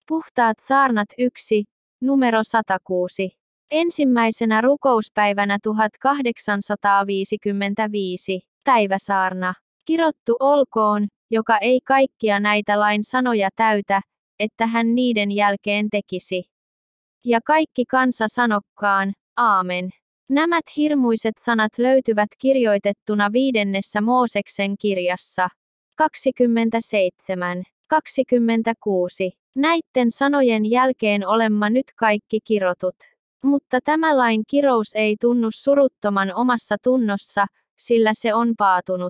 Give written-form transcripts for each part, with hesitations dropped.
Puhtaat saarnat 1, numero 106. Ensimmäisenä rukouspäivänä 1855. Päiväsaarna. Kirottu olkoon, joka ei kaikkia näitä lain sanoja täytä, että hän niiden jälkeen tekisi. Ja kaikki kansa sanokkaan, aamen. Nämä hirmuiset sanat löytyvät kirjoitettuna 5. Mooseksen kirjassa. 27. 26. Näitten sanojen jälkeen olemma nyt kaikki kirotut. Mutta tämä lain kirous ei tunnu suruttoman omassa tunnossa, sillä se on paatunut.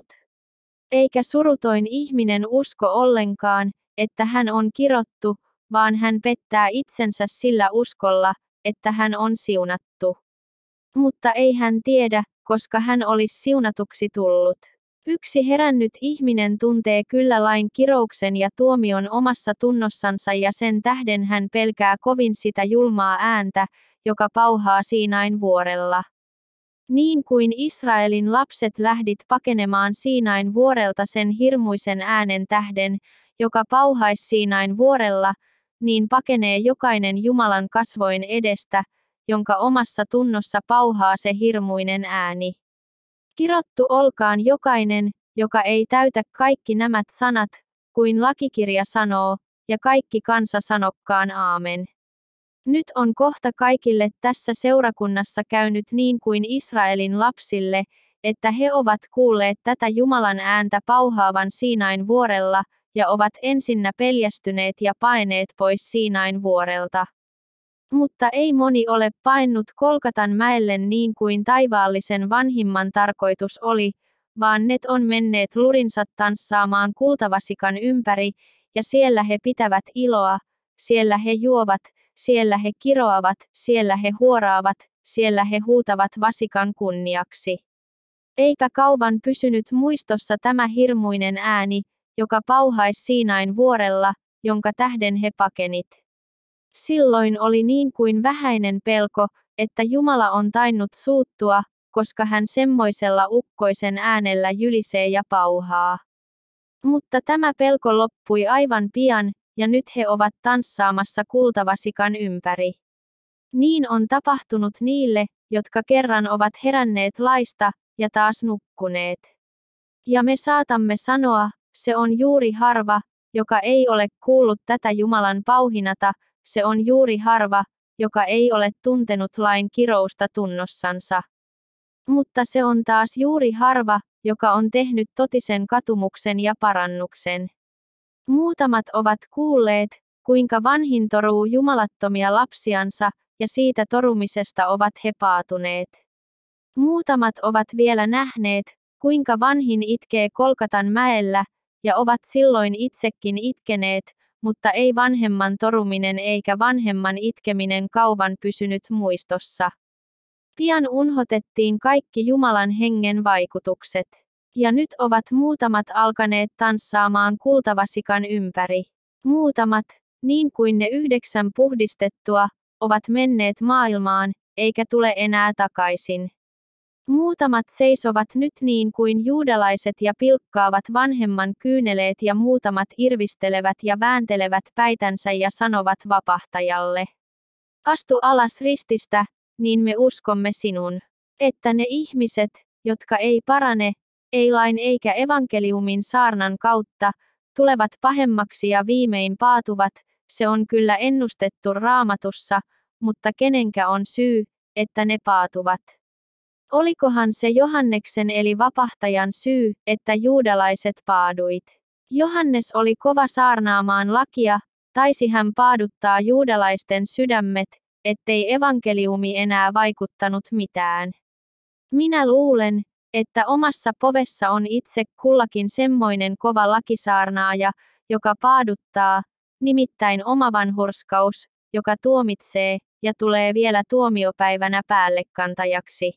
Eikä surutoin ihminen usko ollenkaan, että hän on kirottu, vaan hän pettää itsensä sillä uskolla, että hän on siunattu. Mutta ei hän tiedä, koska hän olisi siunatuksi tullut. Yksi herännyt ihminen tuntee kyllä lain kirouksen ja tuomion omassa tunnossansa ja sen tähden hän pelkää kovin sitä julmaa ääntä, joka pauhaa Siinain vuorella. Niin kuin Israelin lapset lähdit pakenemaan Siinain vuorelta sen hirmuisen äänen tähden, joka pauhaisi Siinain vuorella, niin pakenee jokainen Jumalan kasvoin edestä, jonka omassa tunnossa pauhaa se hirmuinen ääni. Kirottu olkaan jokainen, joka ei täytä kaikki nämä sanat, kuin lakikirja sanoo, ja kaikki kansa sanokkaan aamen. Nyt on kohta kaikille tässä seurakunnassa käynyt niin kuin Israelin lapsille, että he ovat kuulleet tätä Jumalan ääntä pauhaavan Siinain vuorella, ja ovat ensinnä peljästyneet ja paenneet pois Siinain vuorelta. Mutta ei moni ole paennut Kolkatan mäelle niin kuin taivaallisen vanhimman tarkoitus oli, vaan ne on menneet lurinsa tanssaamaan kultavasikan ympäri, ja siellä he pitävät iloa, siellä he juovat, siellä he kiroavat, siellä he huoraavat, siellä he huutavat vasikan kunniaksi. Eipä kauan pysynyt muistossa tämä hirmuinen ääni, joka pauhaisi Siinain vuorella, jonka tähden he pakenit. Silloin oli niin kuin vähäinen pelko, että Jumala on tainnut suuttua, koska hän semmoisella ukkoisen äänellä jylisee ja pauhaa. Mutta tämä pelko loppui aivan pian, ja nyt he ovat tanssaamassa kultavasikan ympäri. Niin on tapahtunut niille, jotka kerran ovat heränneet laista, ja taas nukkuneet. Ja me saatamme sanoa, se on juuri harva, joka ei ole kuullut tätä Jumalan pauhinata, se on juuri harva, joka ei ole tuntenut lain kirousta tunnossansa. Mutta se on taas juuri harva, joka on tehnyt totisen katumuksen ja parannuksen. Muutamat ovat kuulleet, kuinka vanhin toruu jumalattomia lapsiansa, ja siitä torumisesta ovat he paatuneet. Muutamat ovat vielä nähneet, kuinka vanhin itkee Kolkatan mäellä, ja ovat silloin itsekin itkeneet, mutta ei vanhemman toruminen eikä vanhemman itkeminen kauan pysynyt muistossa. Pian unhotettiin kaikki Jumalan hengen vaikutukset. Ja nyt ovat muutamat alkaneet tanssaamaan kultavasikan ympäri. Muutamat, niin kuin ne 9 puhdistettua, ovat menneet maailmaan, eikä tule enää takaisin. Muutamat seisovat nyt niin kuin juudalaiset ja pilkkaavat vanhemman kyyneleet ja muutamat irvistelevät ja vääntelevät päitänsä ja sanovat vapahtajalle. Astu alas rististä, niin me uskomme sinun. Että ne ihmiset, jotka ei parane, ei lain eikä evankeliumin saarnan kautta, tulevat pahemmaksi ja viimein paatuvat, se on kyllä ennustettu Raamatussa, mutta kenenkä on syy, että ne paatuvat? Olikohan se Johanneksen eli vapahtajan syy, että juudalaiset paaduit? Johannes oli kova saarnaamaan lakia, taisi hän paaduttaa juudalaisten sydämet, ettei evankeliumi enää vaikuttanut mitään. Minä luulen, että omassa povessa on itse kullakin semmoinen kova lakisaarnaaja, joka paaduttaa, nimittäin omavanhurskaus, joka tuomitsee, ja tulee vielä tuomiopäivänä päällekantajaksi.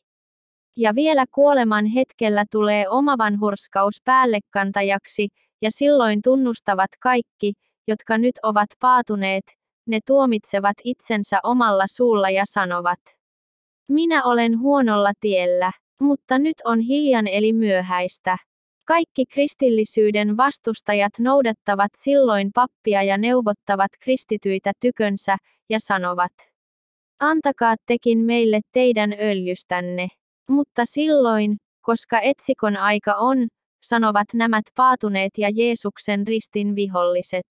Ja vielä kuoleman hetkellä tulee omavanhurskaus päällekantajaksi, ja silloin tunnustavat kaikki, jotka nyt ovat paatuneet, ne tuomitsevat itsensä omalla suulla ja sanovat: minä olen huonolla tiellä, mutta nyt on hiljan eli myöhäistä. Kaikki kristillisyyden vastustajat noudattavat silloin pappia ja neuvottavat kristityitä tykönsä, ja sanovat: antakaa tekin meille teidän öljystänne. Mutta silloin, koska etsikon aika on, sanovat nämä paatuneet ja Jeesuksen ristin viholliset: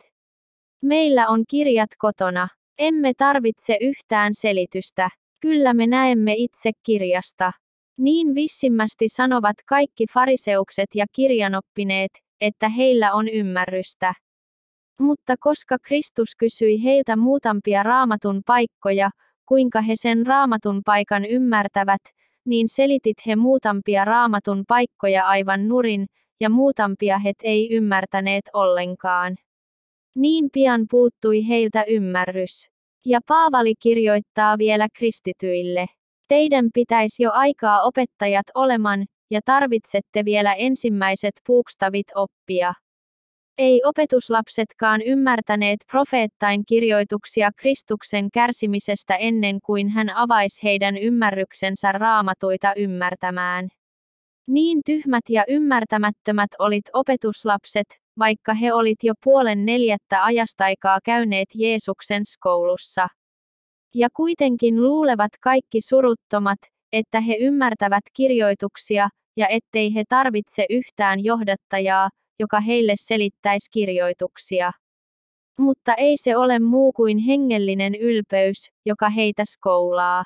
meillä on kirjat kotona. Emme tarvitse yhtään selitystä. Kyllä me näemme itse kirjasta. Niin vissimmästi sanovat kaikki fariseukset ja kirjanoppineet, että heillä on ymmärrystä. Mutta koska Kristus kysyi heiltä muutamia raamatun paikkoja, kuinka he sen raamatun paikan ymmärtävät, niin selitit he muutamia raamatun paikkoja aivan nurin, ja muutamia he ei ymmärtäneet ollenkaan. Niin pian puuttui heiltä ymmärrys. Ja Paavali kirjoittaa vielä kristityille: teidän pitäisi jo aikaa opettajat oleman, ja tarvitsette vielä ensimmäiset puukstavit oppia. Ei opetuslapsetkaan ymmärtäneet profeettain kirjoituksia Kristuksen kärsimisestä ennen kuin hän avaisi heidän ymmärryksensä raamatuita ymmärtämään. Niin tyhmät ja ymmärtämättömät olit opetuslapset, vaikka he olit jo 3/4 ajastaikaa käyneet Jeesuksen koulussa. Ja kuitenkin luulevat kaikki suruttomat, että he ymmärtävät kirjoituksia, ja ettei he tarvitse yhtään johdattajaa, joka heille selittäisi kirjoituksia. Mutta ei se ole muu kuin hengellinen ylpeys, joka heitä skoulaa.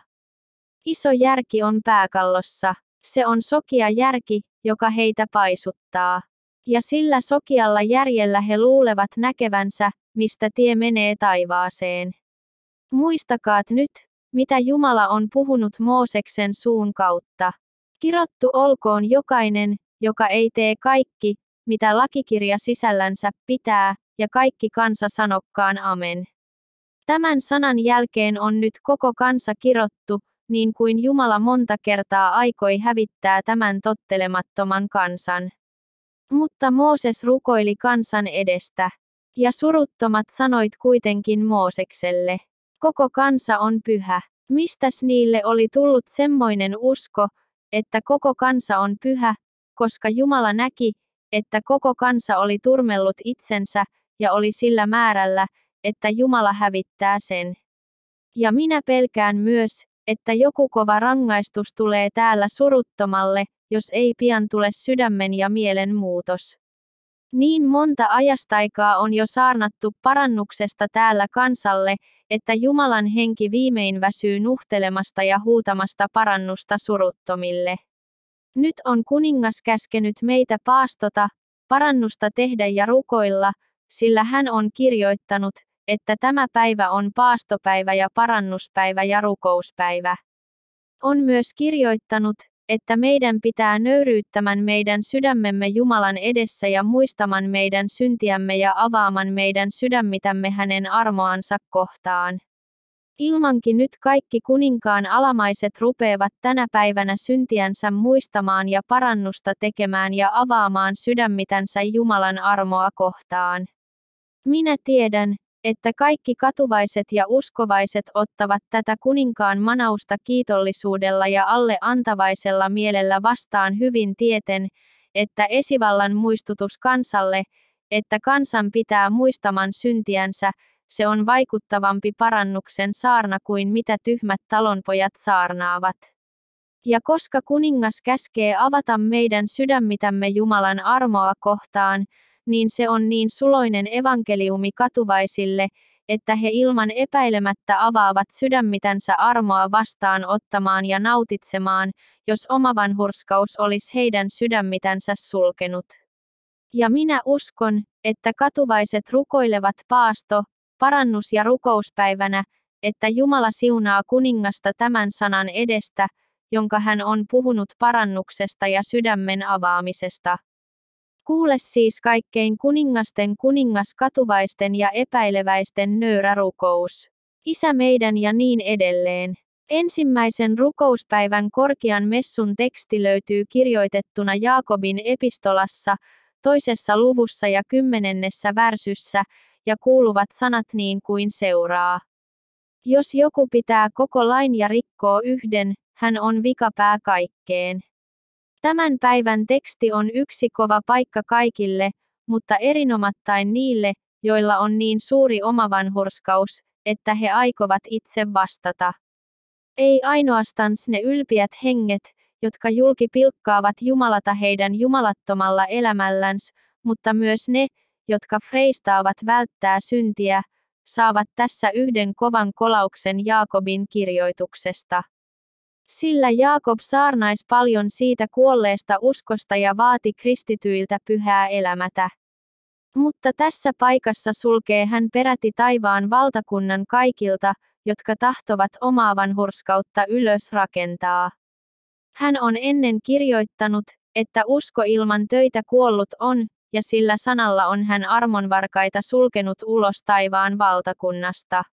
Iso järki on pääkallossa. Se on sokea järki, joka heitä paisuttaa. Ja sillä sokealla järjellä he luulevat näkevänsä, mistä tie menee taivaaseen. Muistakaat nyt, mitä Jumala on puhunut Mooseksen suun kautta. Kirottu olkoon jokainen, joka ei tee kaikki, mitä lakikirja sisällänsä pitää, ja kaikki kansa sanokkaan amen. Tämän sanan jälkeen on nyt koko kansa kirottu, niin kuin Jumala monta kertaa aikoi hävittää tämän tottelemattoman kansan. Mutta Mooses rukoili kansan edestä. Ja suruttomat sanoit kuitenkin Moosekselle: koko kansa on pyhä. Mistäs niille oli tullut semmoinen usko, että koko kansa on pyhä, koska Jumala näki, että koko kansa oli turmellut itsensä, ja oli sillä määrällä, että Jumala hävittää sen. Ja minä pelkään myös, että joku kova rangaistus tulee täällä suruttomalle, jos ei pian tule sydämen ja mielen muutos. Niin monta ajastaikaa on jo saarnattu parannuksesta täällä kansalle, että Jumalan henki viimein väsyy nuhtelemasta ja huutamasta parannusta suruttomille. Nyt on kuningas käskenyt meitä paastota, parannusta tehdä ja rukoilla, sillä hän on kirjoittanut, että tämä päivä on paastopäivä ja parannuspäivä ja rukouspäivä. On myös kirjoittanut, että meidän pitää nöyryyttämän meidän sydämemme Jumalan edessä ja muistaman meidän syntiämme ja avaaman meidän sydämitämme hänen armoansa kohtaan. Ilmankin nyt kaikki kuninkaan alamaiset rupeavat tänä päivänä syntiänsä muistamaan ja parannusta tekemään ja avaamaan sydämitänsä Jumalan armoa kohtaan. Minä tiedän, että kaikki katuvaiset ja uskovaiset ottavat tätä kuninkaan manausta kiitollisuudella ja alle antavaisella mielellä vastaan hyvin tieten, että esivallan muistutus kansalle, että kansan pitää muistaman syntiänsä, se on vaikuttavampi parannuksen saarna kuin mitä tyhmät talonpojat saarnaavat. Ja koska kuningas käskee avata meidän sydämitämme Jumalan armoa kohtaan, niin se on niin suloinen evankeliumi katuvaisille, että he ilman epäilemättä avaavat sydämitänsä armoa vastaan ottamaan ja nautitsemaan, jos oma vanhurskaus olisi heidän sydämitänsä sulkenut. Ja minä uskon, että katuvaiset rukoilevat paasto, parannus- ja rukouspäivänä, että Jumala siunaa kuningasta tämän sanan edestä, jonka hän on puhunut parannuksesta ja sydämen avaamisesta. Kuule siis kaikkein kuningasten kuningas katuvaisten ja epäileväisten nöyrä rukous. Isä meidän ja niin edelleen. Ensimmäisen rukouspäivän korkean messun teksti löytyy kirjoitettuna Jaakobin epistolassa, 2. luvussa ja 10. värsyssä, ja kuuluvat sanat niin kuin seuraa. Jos joku pitää koko lain ja rikkoo yhden, hän on vikapää kaikkeen. Tämän päivän teksti on yksi kova paikka kaikille, mutta erinomattain niille, joilla on niin suuri omavanhurskaus, että he aikovat itse vastata. Ei ainoastaan ne ylpiät henget, jotka julki pilkkaavat Jumalata heidän jumalattomalla elämällänsä, mutta myös ne, jotka freistaavat välttää syntiä, saavat tässä yhden kovan kolauksen Jaakobin kirjoituksesta. Sillä Jaakob saarnais paljon siitä kuolleesta uskosta ja vaati kristityiltä pyhää elämätä. Mutta tässä paikassa sulkee hän peräti taivaan valtakunnan kaikilta, jotka tahtovat omaa vanhurskautta ylös rakentaa. Hän on ennen kirjoittanut, että usko ilman töitä kuollut on, ja sillä sanalla on hän armonvarkaita sulkenut ulos taivaan valtakunnasta.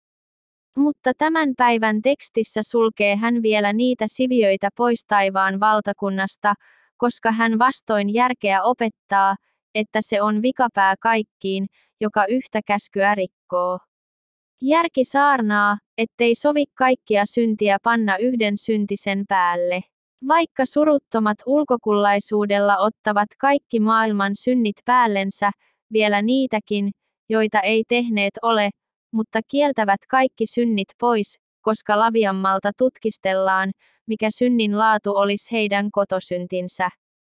Mutta tämän päivän tekstissä sulkee hän vielä niitä siviöitä pois taivaan valtakunnasta, koska hän vastoin järkeä opettaa, että se on vikapää kaikkiin, joka yhtä käskyä rikkoo. Järki saarnaa, ettei sovi kaikkia syntiä panna yhden syntisen päälle. Vaikka suruttomat ulkokullaisuudella ottavat kaikki maailman synnit päällensä, vielä niitäkin, joita ei tehneet ole, mutta kieltävät kaikki synnit pois, koska laviammalta tutkistellaan, mikä synnin laatu olisi heidän kotosyntinsä.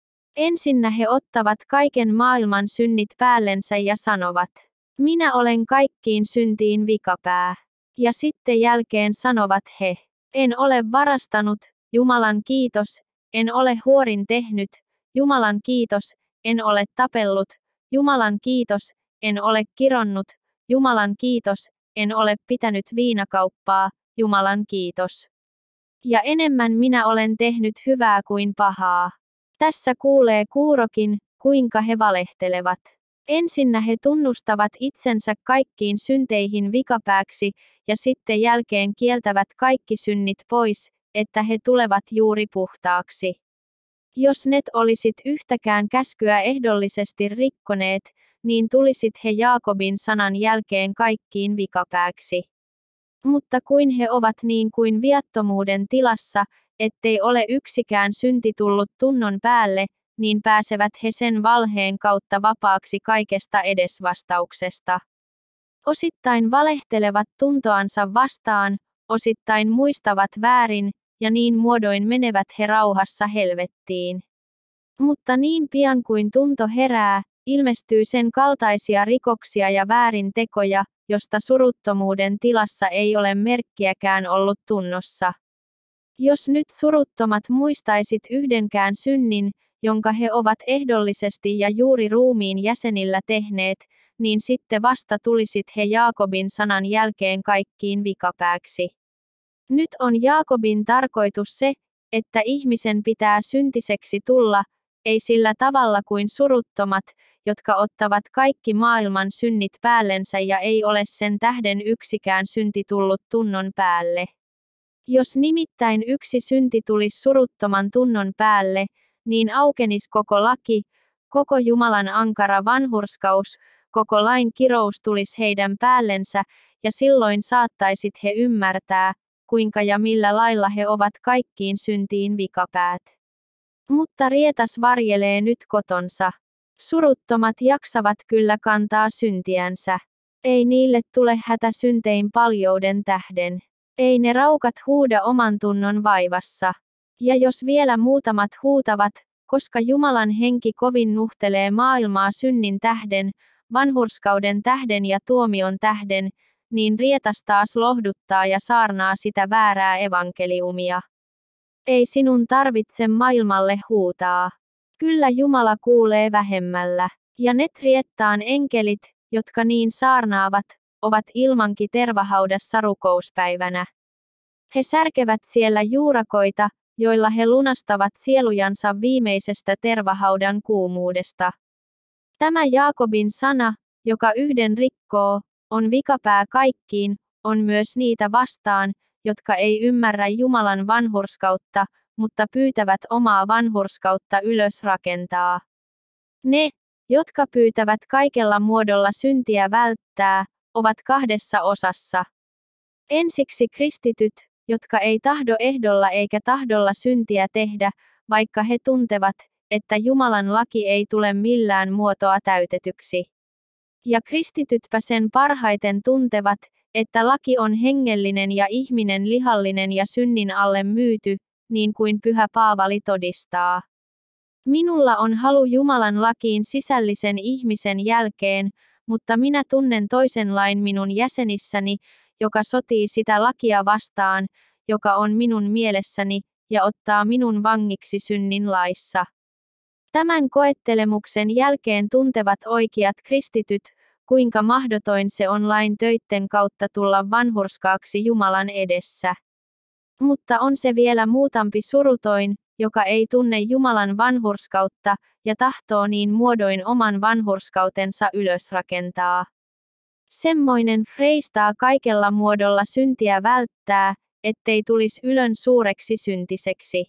Ensinnä he ottavat kaiken maailman synnit päällensä ja sanovat, minä olen kaikkiin syntiin vikapää. Ja sitten jälkeen sanovat he, en ole varastanut, Jumalan kiitos, en ole huorin tehnyt, Jumalan kiitos, en ole tapellut, Jumalan kiitos, en ole kironnut, Jumalan kiitos, en ole pitänyt viinakauppaa, Jumalan kiitos. Ja enemmän minä olen tehnyt hyvää kuin pahaa. Tässä kuulee kuurokin, kuinka he valehtelevat. Ensinnä he tunnustavat itsensä kaikkiin synteihin vikapääksi, ja sitten jälkeen kieltävät kaikki synnit pois, että he tulevat juuri puhtaaksi. Jos net olisit yhtäkään käskyä ehdollisesti rikkoneet, niin tulisit he Jaakobin sanan jälkeen kaikkiin vikapääksi. Mutta kuin he ovat niin kuin viattomuuden tilassa, ettei ole yksikään synti tullut tunnon päälle, niin pääsevät he sen valheen kautta vapaaksi kaikesta edesvastauksesta. Osittain valehtelevat tuntoansa vastaan, osittain muistavat väärin, ja niin muodoin menevät he rauhassa helvettiin. Mutta niin pian kuin tunto herää, ilmestyy sen kaltaisia rikoksia ja väärintekoja, josta suruttomuuden tilassa ei ole merkkiäkään ollut tunnossa. Jos nyt suruttomat muistaisit yhdenkään synnin, jonka he ovat ehdollisesti ja juuri ruumiin jäsenillä tehneet, niin sitten vasta tulisit he Jaakobin sanan jälkeen kaikkiin vikapääksi. Nyt on Jaakobin tarkoitus se, että ihmisen pitää syntiseksi tulla, ei sillä tavalla kuin suruttomat, jotka ottavat kaikki maailman synnit päällensä ja ei ole sen tähden yksikään synti tullut tunnon päälle. Jos nimittäin yksi synti tulisi suruttoman tunnon päälle, niin aukenis koko laki, koko Jumalan ankara vanhurskaus, koko lain kirous tulisi heidän päällensä, ja silloin saattaisit he ymmärtää, kuinka ja millä lailla he ovat kaikkiin syntiin vikapäät. Mutta rietas varjelee nyt kotonsa. Suruttomat jaksavat kyllä kantaa syntiänsä. Ei niille tule hätä syntein paljouden tähden. Ei ne raukat huuda oman tunnon vaivassa. Ja jos vielä muutamat huutavat, koska Jumalan henki kovin nuhtelee maailmaa synnin tähden, vanhurskauden tähden ja tuomion tähden, niin rietas taas lohduttaa ja saarnaa sitä väärää evankeliumia. Ei sinun tarvitse maailmalle huutaa. Kyllä Jumala kuulee vähemmällä, ja ne riettaan enkelit, jotka niin saarnaavat, ovat ilmankin tervahaudassa rukouspäivänä. He särkevät siellä juurakoita, joilla he lunastavat sielujansa viimeisestä tervahaudan kuumuudesta. Tämä Jaakobin sana, joka yhden rikkoo, on vikapää kaikkiin, on myös niitä vastaan, jotka ei ymmärrä Jumalan vanhurskautta, mutta pyytävät omaa vanhurskautta ylös rakentaa. Ne, jotka pyytävät kaikella muodolla syntiä välttää, ovat kahdessa osassa. Ensiksi kristityt, jotka ei tahdo ehdolla eikä tahdolla syntiä tehdä, vaikka he tuntevat, että Jumalan laki ei tule millään muotoa täytetyksi. Ja kristitytpä sen parhaiten tuntevat, että laki on hengellinen ja ihminen lihallinen ja synnin alle myyty, niin kuin Pyhä Paavali todistaa. Minulla on halu Jumalan lakiin sisällisen ihmisen jälkeen, mutta minä tunnen toisen lain minun jäsenissäni, joka sotii sitä lakia vastaan, joka on minun mielessäni, ja ottaa minun vangiksi synnin laissa. Tämän koettelemuksen jälkeen tuntevat oikeat kristityt, kuinka mahdotoin se on lain töitten kautta tulla vanhurskaaksi Jumalan edessä. Mutta on se vielä muutampi surutoin, joka ei tunne Jumalan vanhurskautta, ja tahtoo niin muodoin oman vanhurskautensa ylösrakentaa. Semmoinen freistaa kaikella muodolla syntiä välttää, ettei tulisi ylön suureksi syntiseksi.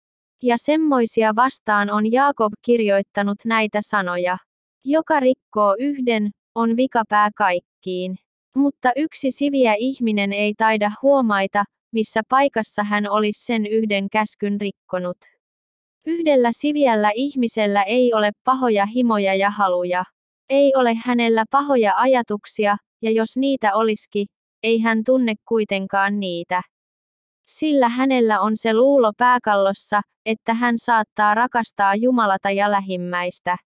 Ja semmoisia vastaan on Jaakob kirjoittanut näitä sanoja. Joka rikkoo yhden, on vikapää kaikkiin. Mutta yksi siviä ihminen ei taida huomaita, missä paikassa hän olisi sen yhden käskyn rikkonut. Yhdellä siviällä ihmisellä ei ole pahoja himoja ja haluja. Ei ole hänellä pahoja ajatuksia, ja jos niitä olisikin, ei hän tunne kuitenkaan niitä. Sillä hänellä on se luulo pääkallossa, että hän saattaa rakastaa Jumalata ja lähimmäistä.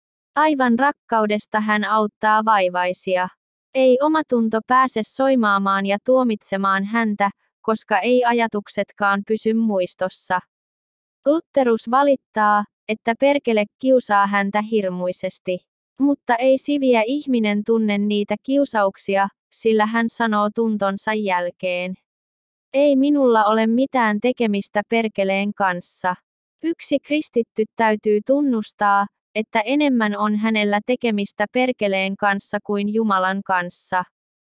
Aivan rakkaudesta hän auttaa vaivaisia. Ei omatunto pääse soimaamaan ja tuomitsemaan häntä, koska ei ajatuksetkaan pysy muistossa. Lutherus valittaa, että perkele kiusaa häntä hirmuisesti. Mutta ei siviä ihminen tunne niitä kiusauksia, sillä hän sanoo tuntonsa jälkeen. Ei minulla ole mitään tekemistä perkeleen kanssa. Yksi kristitty täytyy tunnustaa, että enemmän on hänellä tekemistä perkeleen kanssa kuin Jumalan kanssa.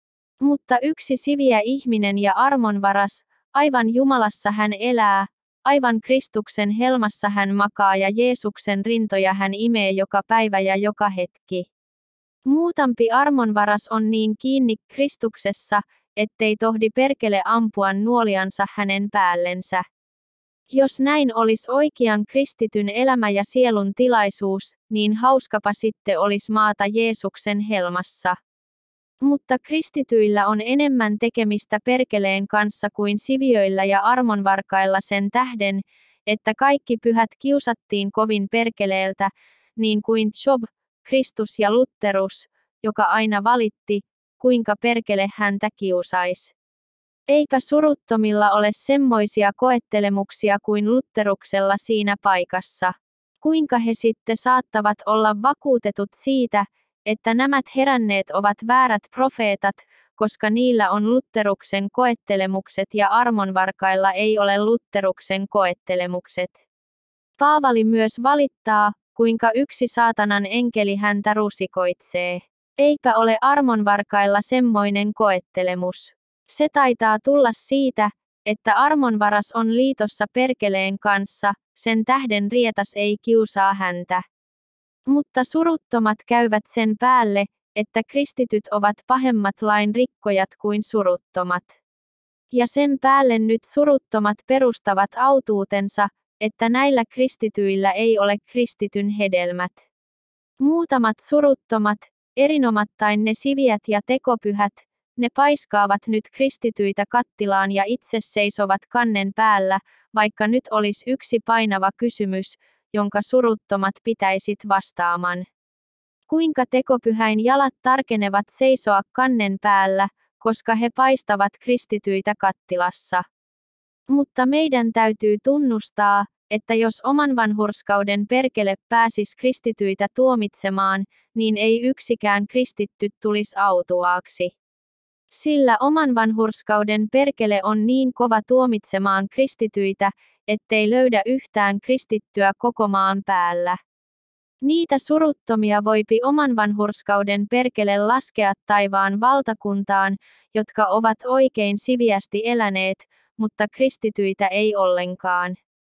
Mutta yksi siviä ihminen ja armonvaras, aivan Jumalassa hän elää, aivan Kristuksen helmassa hän makaa ja Jeesuksen rintoja hän imee joka päivä ja joka hetki. Muutampi armonvaras on niin kiinni Kristuksessa, ettei tohdi perkele ampua nuoliansa hänen päällensä. Jos näin olisi oikean kristityn elämä ja sielun tilaisuus, niin hauskapa sitten olisi maata Jeesuksen helmassa. Mutta kristityillä on enemmän tekemistä perkeleen kanssa kuin siviöillä ja armonvarkailla sen tähden, että kaikki pyhät kiusattiin kovin perkeleeltä, niin kuin Job, Kristus ja Lutherus, joka aina valitti, kuinka perkele häntä kiusaisi. Eipä suruttomilla ole semmoisia koettelemuksia kuin Lutheruksella siinä paikassa. Kuinka he sitten saattavat olla vakuutetut siitä, että nämä heränneet ovat väärät profeetat, koska niillä on Lutheruksen koettelemukset ja armonvarkailla ei ole Lutheruksen koettelemukset. Paavali myös valittaa, kuinka yksi saatanan enkeli häntä rusikoitsee. Eipä ole armonvarkailla semmoinen koettelemus. Se taitaa tulla siitä, että armonvaras on liitossa perkeleen kanssa, sen tähden rietas ei kiusaa häntä. Mutta suruttomat käyvät sen päälle, että kristityt ovat pahemmat lain rikkojat kuin suruttomat. Ja sen päälle nyt suruttomat perustavat autuutensa, että näillä kristityillä ei ole kristityn hedelmät. Muutamat suruttomat, erinomattain ne siviät ja tekopyhät, ne paiskaavat nyt kristityitä kattilaan ja itse seisovat kannen päällä, vaikka nyt olisi yksi painava kysymys, jonka suruttomat pitäisit vastaaman. Kuinka tekopyhäin jalat tarkenevat seisoa kannen päällä, koska he paistavat kristityitä kattilassa. Mutta meidän täytyy tunnustaa, että jos oman vanhurskauden perkele pääsis kristityitä tuomitsemaan, niin ei yksikään kristitty tulisi autuaaksi. Sillä oman vanhurskauden perkele on niin kova tuomitsemaan kristityitä, ettei löydä yhtään kristittyä koko maan päällä. Niitä suruttomia voipi oman vanhurskauden perkele laskea taivaan valtakuntaan, jotka ovat oikein siviästi eläneet, mutta kristityitä ei ollenkaan.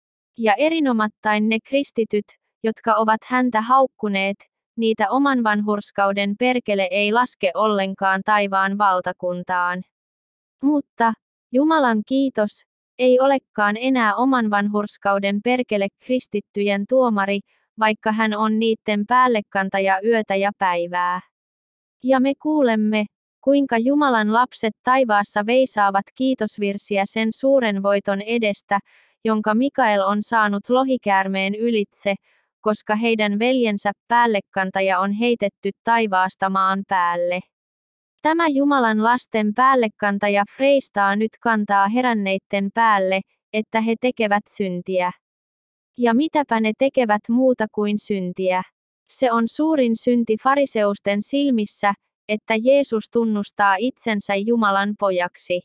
Ja erinomattain ne kristityt, jotka ovat häntä haukkuneet, niitä oman vanhurskauden perkele ei laske ollenkaan taivaan valtakuntaan. Mutta, Jumalan kiitos, ei olekaan enää oman vanhurskauden perkele kristittyjen tuomari, vaikka hän on niitten päällekantaja yötä ja päivää. Ja me kuulemme, kuinka Jumalan lapset taivaassa veisaavat kiitosvirsiä sen suuren voiton edestä, jonka Mikael on saanut lohikäärmeen ylitse, koska heidän veljensä päällekantaja on heitetty taivaasta maan päälle. Tämä Jumalan lasten päällekantaja freistaa nyt kantaa heränneitten päälle, että he tekevät syntiä. Ja mitäpä ne tekevät muuta kuin syntiä? Se on suurin synti fariseusten silmissä, että Jeesus tunnustaa itsensä Jumalan pojaksi.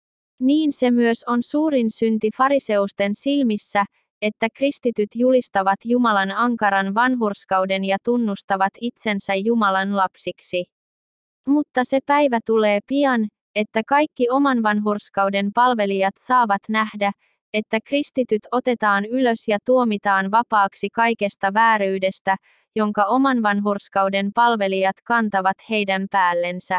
Niin se myös on suurin synti fariseusten silmissä, että kristityt julistavat Jumalan ankaran vanhurskauden ja tunnustavat itsensä Jumalan lapsiksi. Mutta se päivä tulee pian, että kaikki oman vanhurskauden palvelijat saavat nähdä, että kristityt otetaan ylös ja tuomitaan vapaaksi kaikesta vääryydestä, jonka oman vanhurskauden palvelijat kantavat heidän päällensä.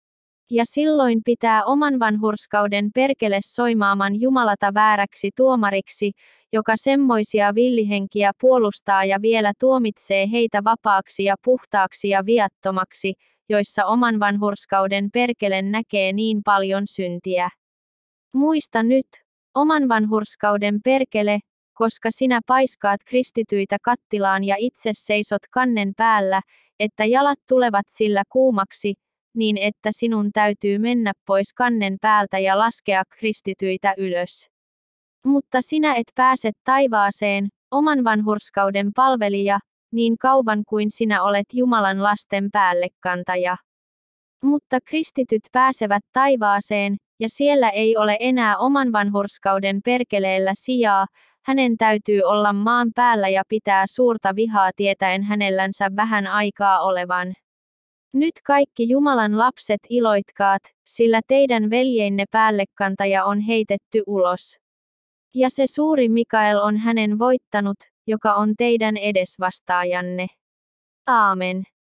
Ja silloin pitää oman vanhurskauden perkele soimaaman Jumalata vääräksi tuomariksi, joka semmoisia villihenkiä puolustaa ja vielä tuomitsee heitä vapaaksi ja puhtaaksi ja viattomaksi, joissa oman vanhurskauden perkele näkee niin paljon syntiä. Muista nyt, oman vanhurskauden perkele, koska sinä paiskaat kristityitä kattilaan ja itse seisot kannen päällä, että jalat tulevat sillä kuumaksi, niin että sinun täytyy mennä pois kannen päältä ja laskea kristityitä ylös. Mutta sinä et pääse taivaaseen, oman vanhurskauden palvelija, niin kauan kuin sinä olet Jumalan lasten päällekantaja. Mutta kristityt pääsevät taivaaseen, ja siellä ei ole enää oman vanhurskauden perkeleellä sijaa, hänen täytyy olla maan päällä ja pitää suurta vihaa tietäen hänellänsä vähän aikaa olevan. Nyt kaikki Jumalan lapset iloitkaat, sillä teidän veljenne päällekantaja on heitetty ulos. Ja se suuri Mikael on hänen voittanut, joka on teidän edesvastaajanne. Aamen.